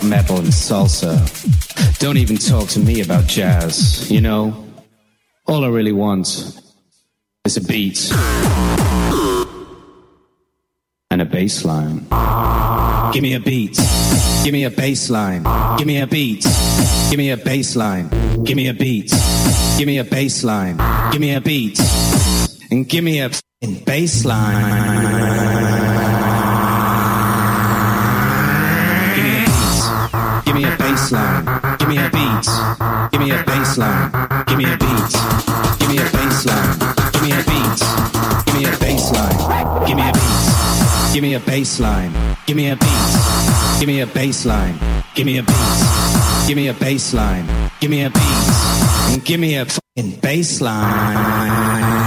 metal, and salsa. Don't even talk to me about jazz, you know? All I really want is a beat and a bass line. Give me a beat, give me a bass line, give me a beat, give me a bass line, give me a beat, give me a bass line, give me a beat, and give me a bass line. Give me a bass line, give me a beat, give me a bass line, give me a beat, give me a bass line, give me a beat, give me a bass line, give me a beat, give me a bass line, give me a beat, give me a bass line, give me a beat, give me a bass line, give me a beat, and give me a bass line.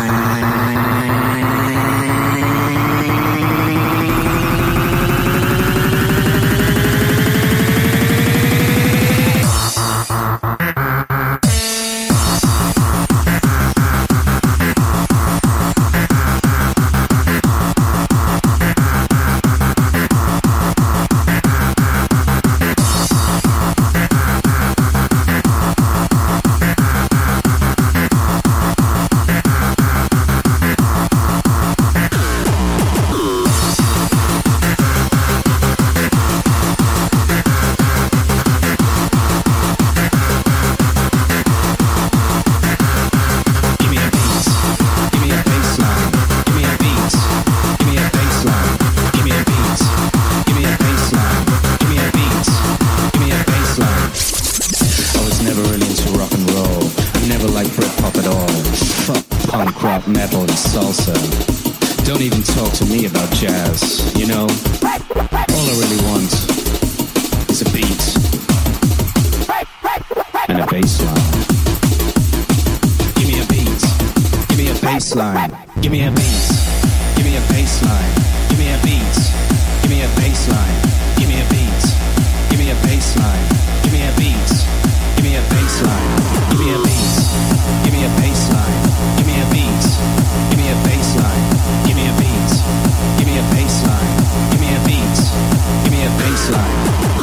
Metal and salsa. Don't even talk to me about jazz, you know? All I really want is a beat and a bass line. Give me a beat, give me a bass line, give me a beat, give me a bass line, give me a beat, give me a bass line, give me a beat, give me a bass line, give me a beat, give me a bass line, give me a beat, give me a bass line, give me a beat, give me a bass line, give me a beat, give me a bass line, give me a beat, give me a bass line.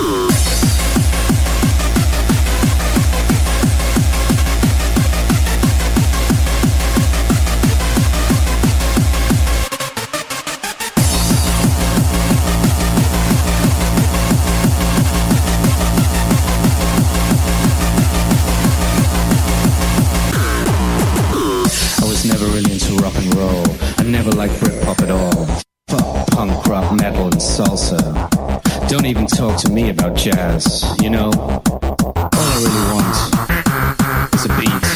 Never liked Britpop at all. Fuck punk, rock, metal, and salsa. Don't even talk to me about jazz, you know? All I really want is a beat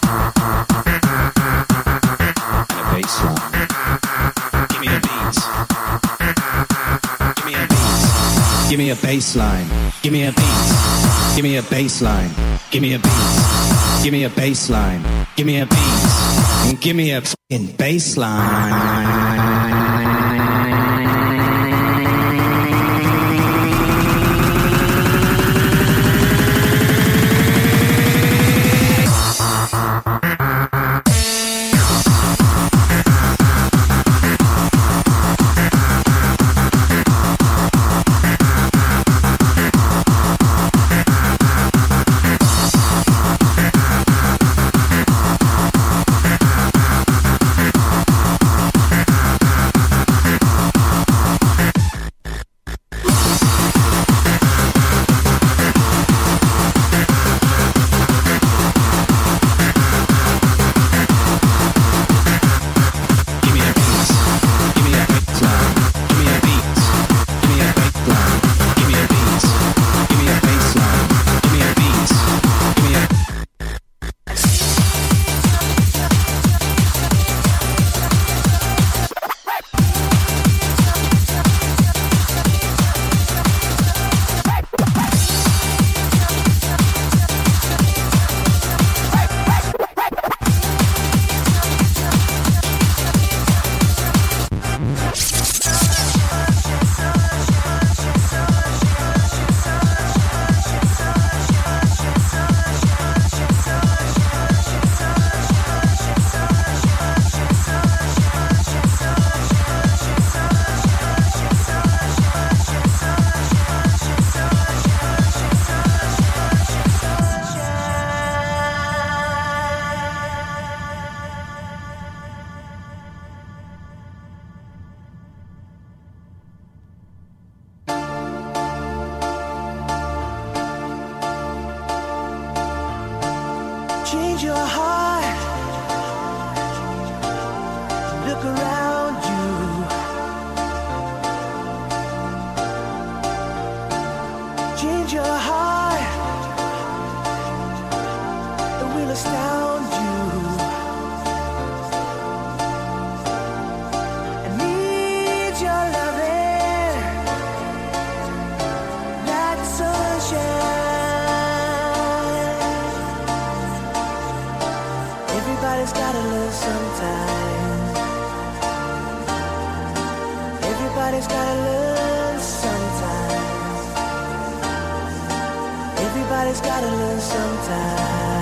and a bass line. Give me a beat. Give me a beat. Give me a bass line. Give me a beat. Give me a bass line. Give me a beat. Give me a bass line. Give me a beat. And give me a f***ing bass line. Change your heart. Look around you. Change your heart. It will astound you. I need your loving like the sunshine. Everybody's gotta love sometime. Everybody's gotta learn sometime. Everybody's gotta learn sometime.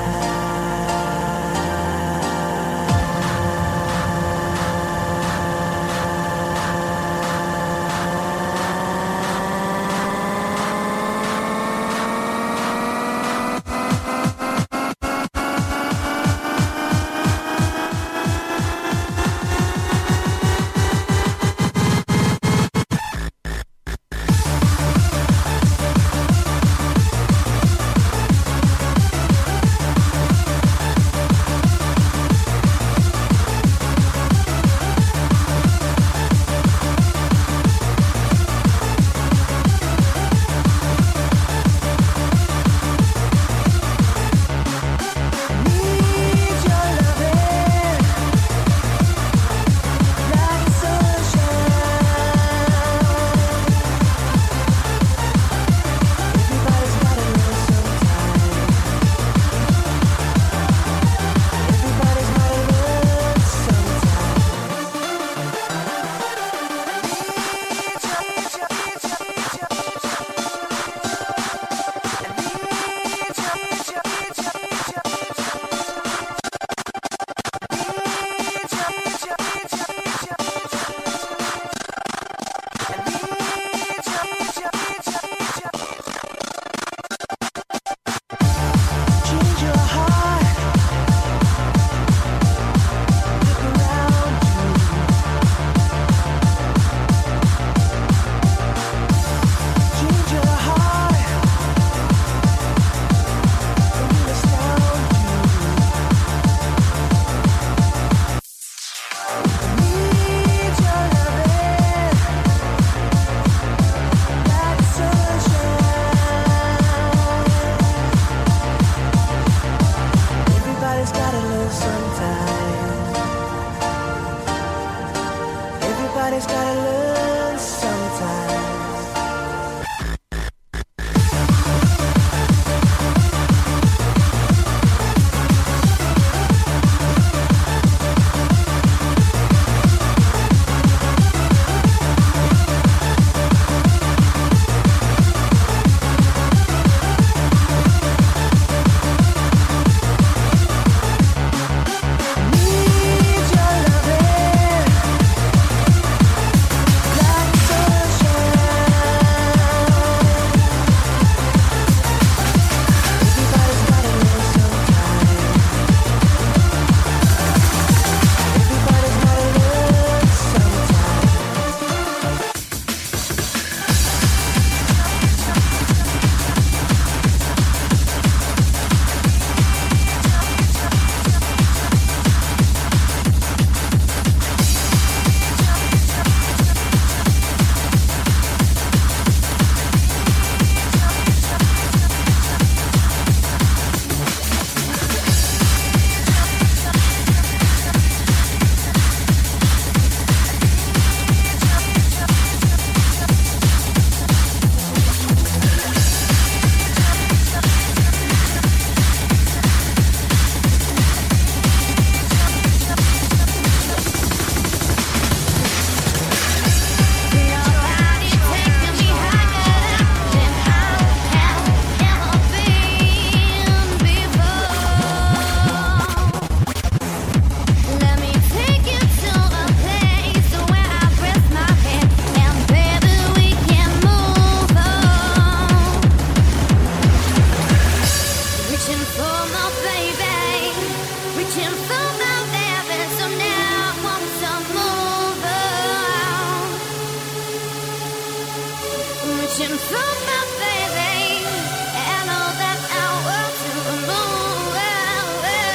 reaching for my baby, and all that I want to move away.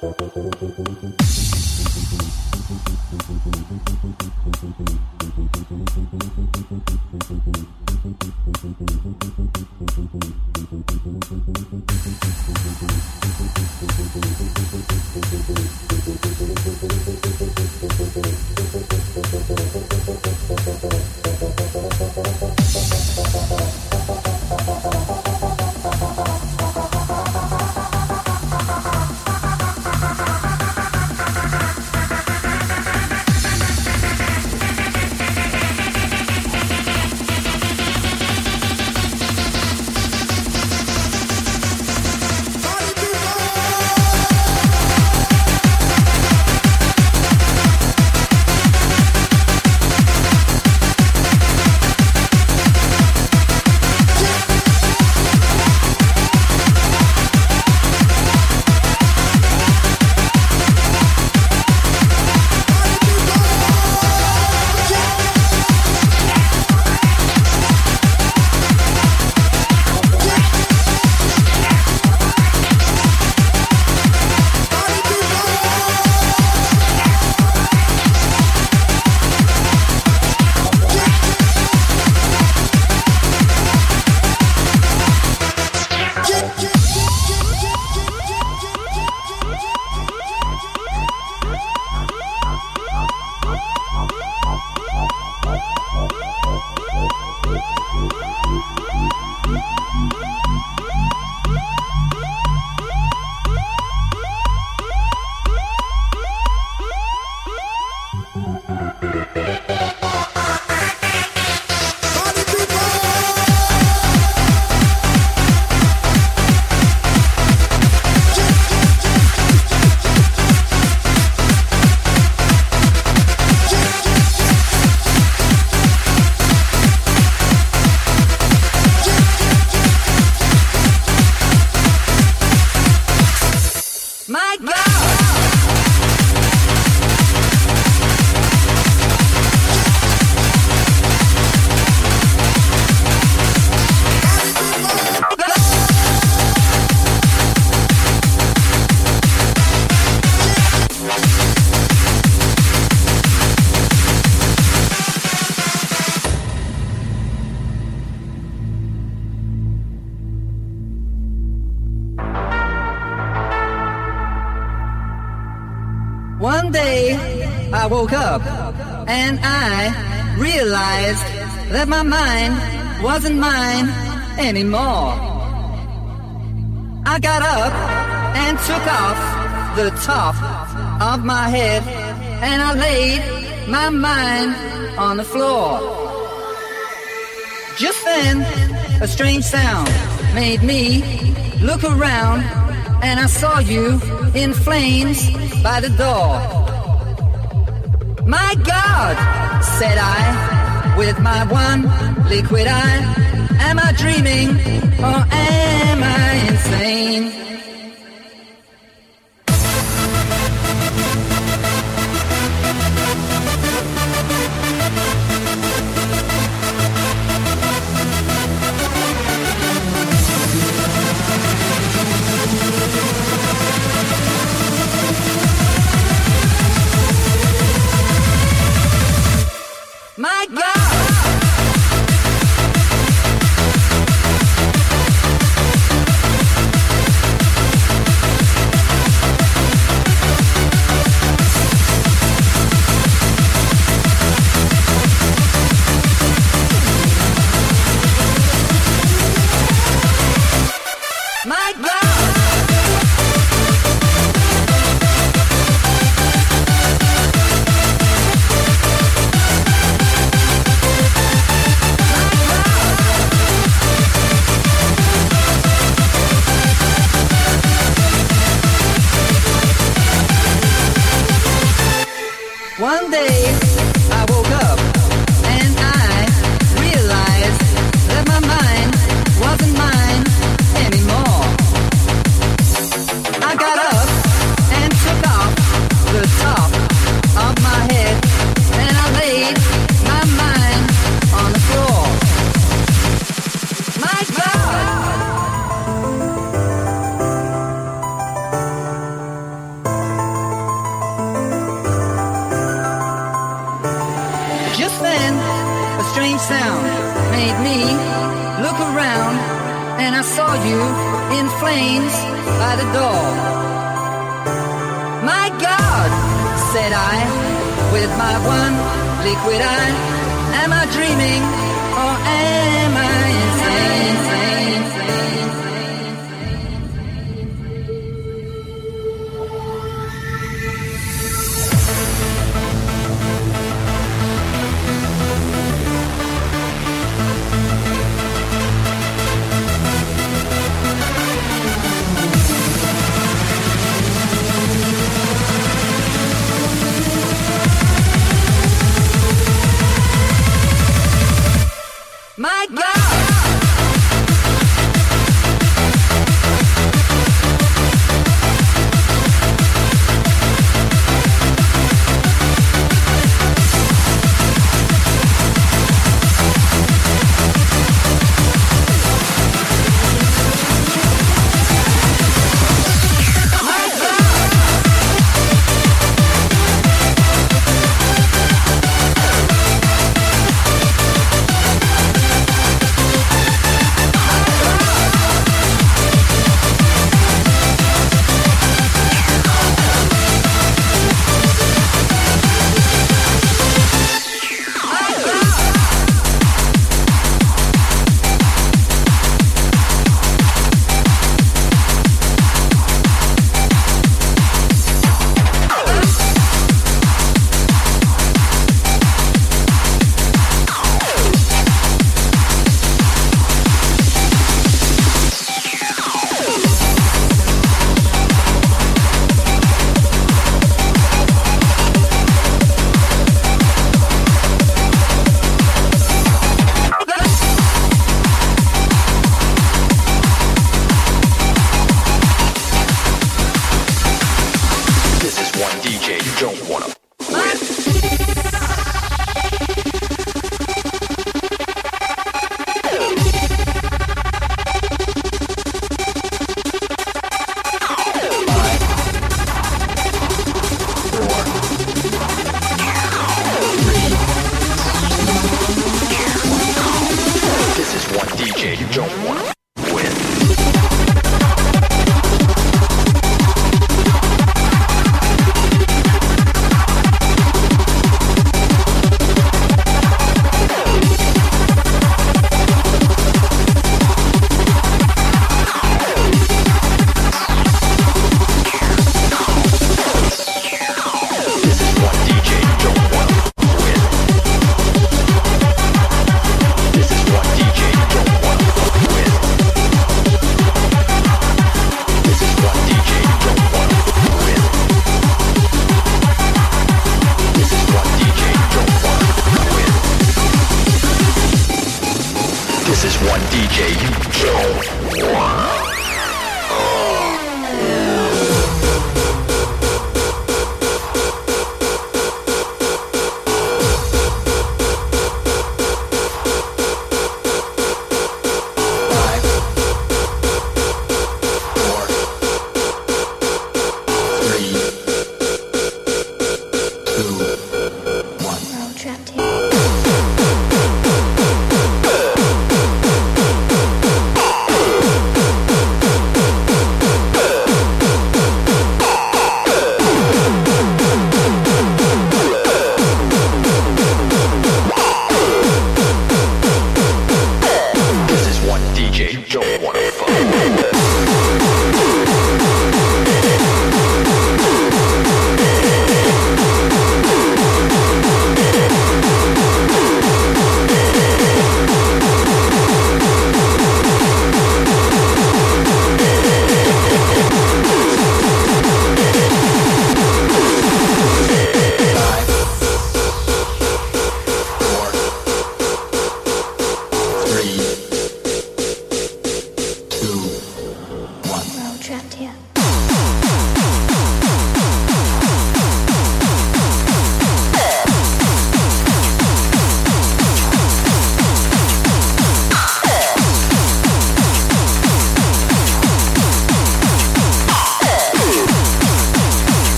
One day I woke up and I realized that my mind wasn't mine anymore. I got up and took off the top of my head and I laid my mind on the floor. Just then, a strange sound made me look around and I saw you in flames by the door. My God, said I, with my one liquid eye, am I dreaming or am I insane? My God! My God! then a strange sound made me look around, and I saw you in flames by the door. My God, said I, with my one liquid eye, am I dreaming or am I insane? My God!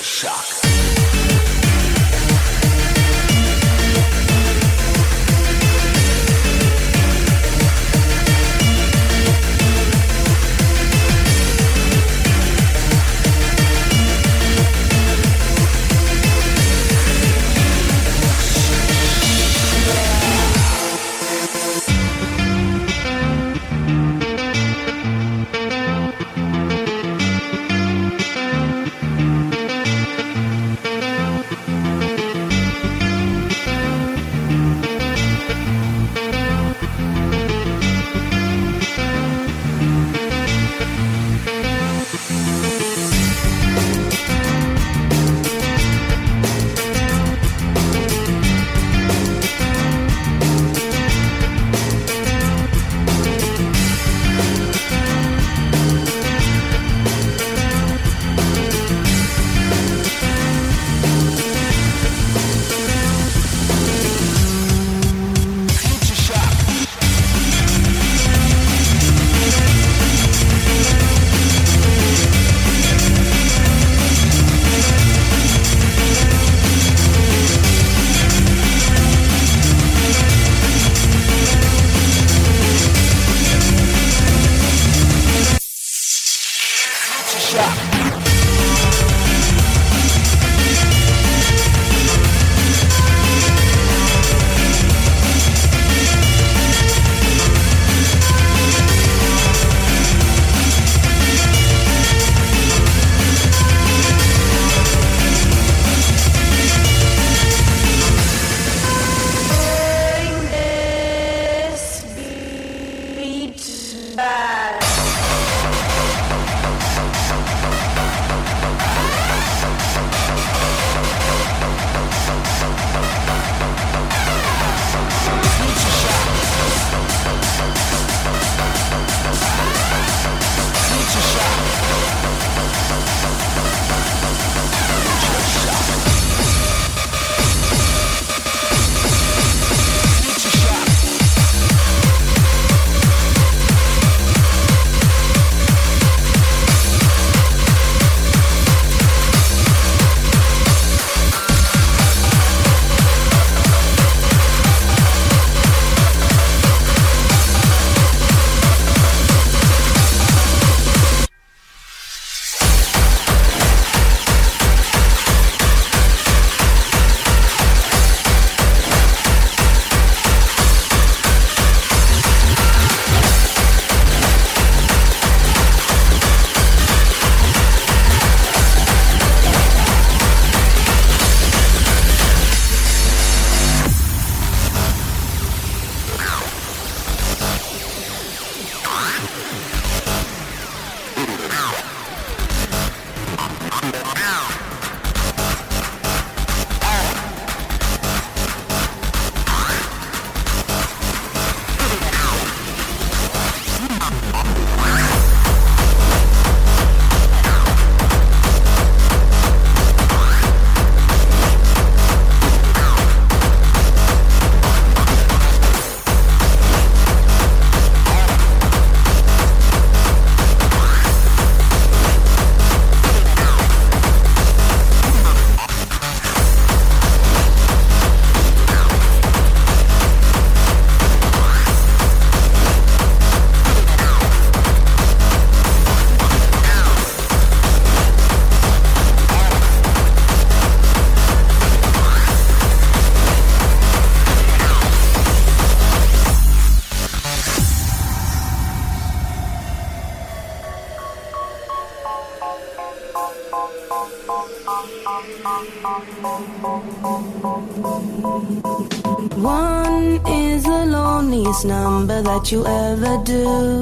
One is the loneliest number that you ever do.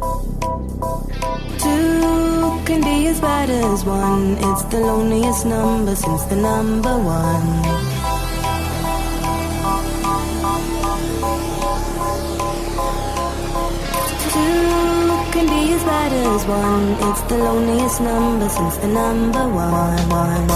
Two can be as bad as one. It's the loneliest number since the number one. Two can be as bad as one. It's the loneliest number since the number one.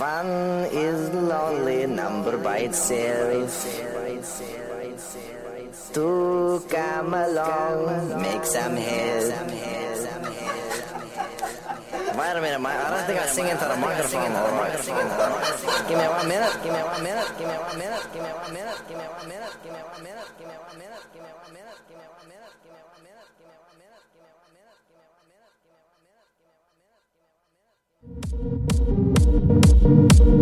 One is the lonely number by itself. Two, come along, make some help. Wait a minute, I don't think I sing into the microphone all right. Give me 1 minute, give me 1 minute, give me 1 minute, give me 1 minute, give me 1 minute, give me 1 minute, give me 1 minute, give me 1 minute, give me 1 minute, give me 1 minute, give me 1 minute, give me 1 minute, give me 1 minute, give me 1 minute, give me 1 minute, give me 1 minute, give me 1 minute.